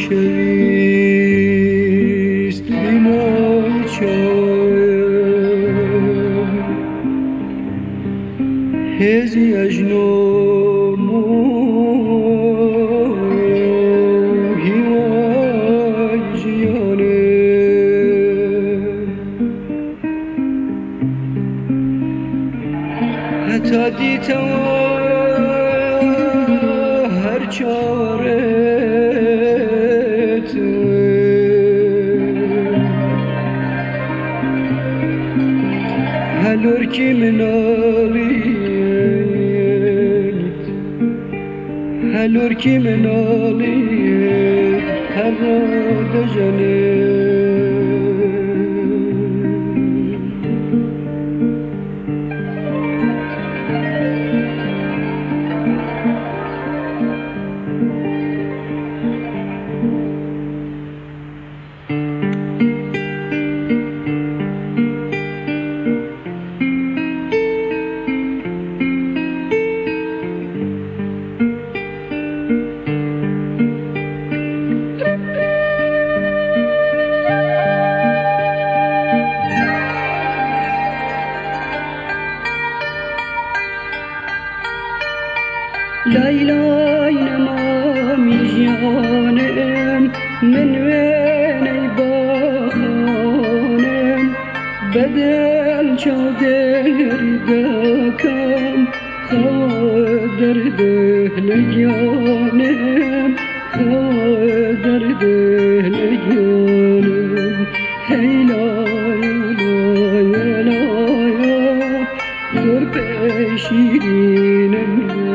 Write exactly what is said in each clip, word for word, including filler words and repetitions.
خوشیست بیناچم هزی اجنامو هیوان جیانه حتی دیتم هر چارت هلور کی منالید هلور کی منالید هر را دجانه لای لای نمامی جانم من وینی باخانم بدل چادری دکم خادر دهل جانم خادر دهل جانم هی لای لای لای قرب شیرینم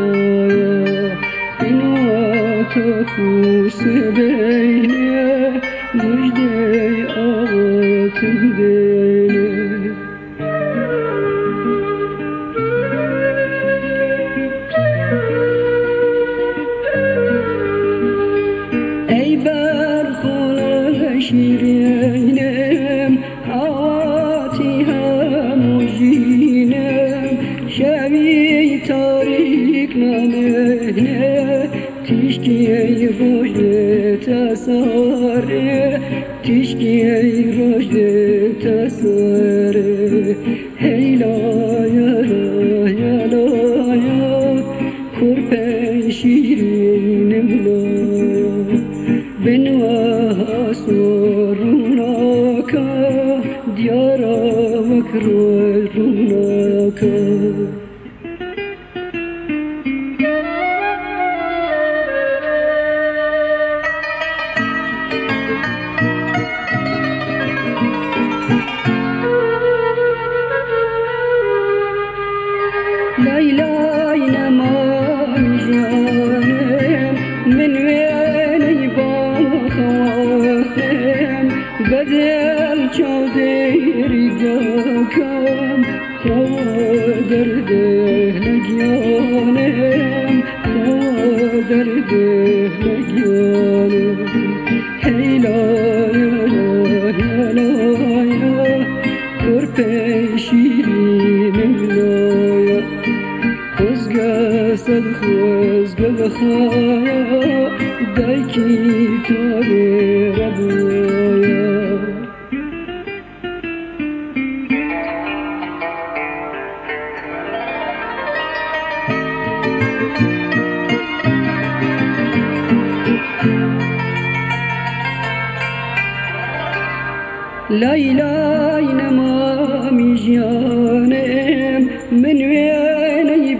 تفوس بینه مجده آتم دینه ای برخواه شیرینم حواتی همو جینم شبی تاریک نامه تشکی ای روش تساره تشکی ای روش تساره هی لایا لایا لایا کرپ شیرینم لایا بنوها سروناکا دیارا وکروی روناکا لای لای نمام جانم من وینی باخوانم بدل چادری دکم خادر دهل جانم خادر دهل جانم هی لای لای لای کرپ شیرینم لایا خوزگه سد خوزگه بخوایا دایکی تاری ربویا لای لای نمامی جانم من وینی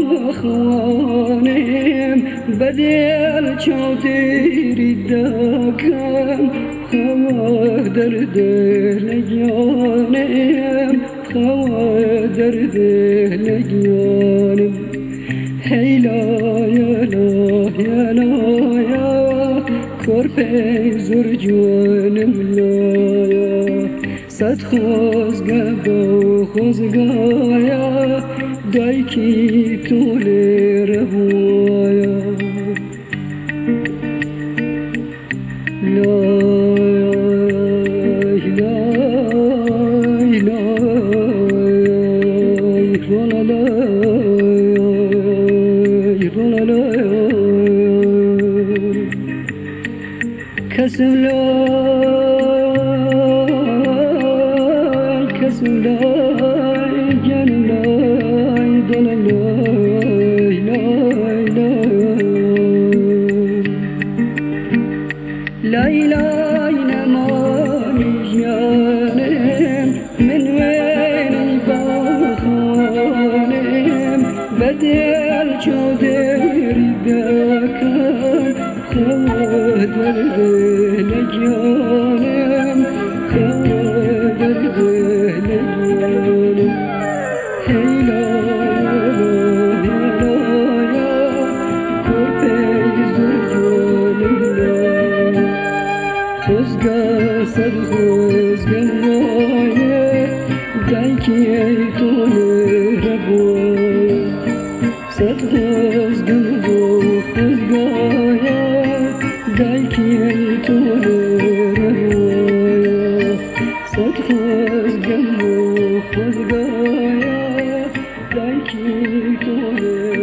باخوانم بدل چادری دکم خادر دل جانم خادر دل جانم هی لایا لایا لایا کرپ زر جوانم لایا صد خوزگه با خوزگایا دایکی طول ربویا لای لای لای رولا لای رولا لای lay canım lay dolan lay lay lay lay lay nemani canım من وين بخانم بدل چادر دکن خادر لجانم خادر لجانم هیلا هیلا یا کرپی زرجانم خزگا سر خزگا مایه دایکی تونه ربوی سر خزگا مو خزگایا دایکی تونه ربوی سر خزگا مو خزگایا دایکی تونه